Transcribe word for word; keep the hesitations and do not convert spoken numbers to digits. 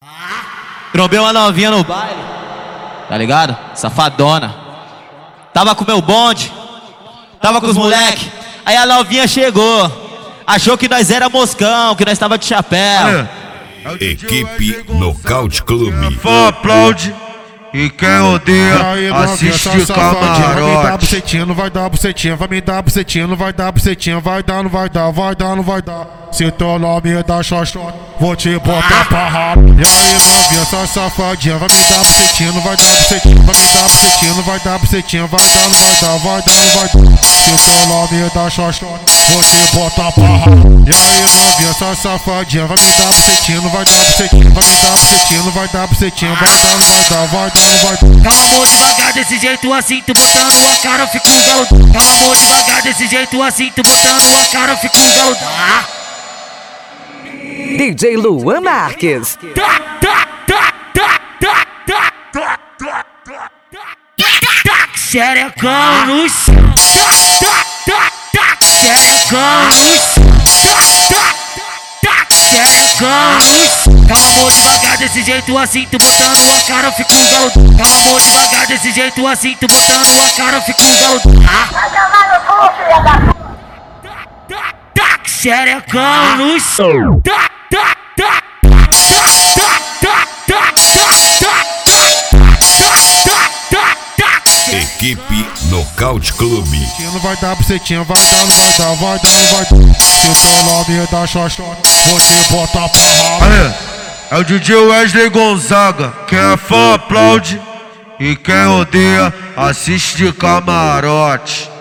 Trombei uma novinha no baile, tá ligado? Safadona. Tava com meu bonde, tava com os moleque. Aí a novinha chegou, achou que nós era moscão, que nós tava de chapéu. Equipe Nocaute Clube. Fã aplaude e quem odeia assiste camarote. Vai dar bucetinha, não vai dar bucetinha, vai me dar bucetinha, não vai dar bucetinha, vai dar, não vai dar, vai dar, não vai dar. Se teu nome é da xoxota, vou te botar pra rabo. E aí novinha, essa safadinha, vai me dar bucetinha, não vai dar bucetinha, vai me dar bucetinha, não vai dar bucetinha, vai dar, não vai dar, vai dar, não vai dar. Se teu nome é da xoxota, vou te botar pra rabo. E aí novinha, essa safadinha, vai me dar bucetinha, não vai dar bucetinha, vai me dar bucetinha, não vai dar bucetinha, vai dar, não vai dar, vai dar, não vai dar. Calma amor, devagar desse jeito assim, tu botando a cara, eu fico galudão. Calma amor, devagar desse jeito assim, tu botando a cara, eu fico galudão. D J Luan Marques. Tá, tá, tá, tá, tá, tá, tá, tá, tá, tá, xerecão no chão. Tá, tá, tá, tá, xerecão no chão. Tá, tá, tá, xerecão no chão. Calma amor, devagar desse jeito assim, tu botando a cara, eu fico galudão. Calma amor, devagar desse jeito assim, tu botando a cara, eu fico galudão. Vai tomar no cu, filha da puta! Tá, xerecão no chão. Tá, tá, tá, tá, tá, tá, tá, tá, tá, tá, tá. Equipe Nocaute Clube. Não vai dar bucetinha, vai dar, não vai dar, vai dar, não vai dar. Se o teu nome é da xoxota, vou te botar pra rabo. Aê, é o D J Wesley Gonzaga. Quem é fã aplaude e quem odeia assiste camarote.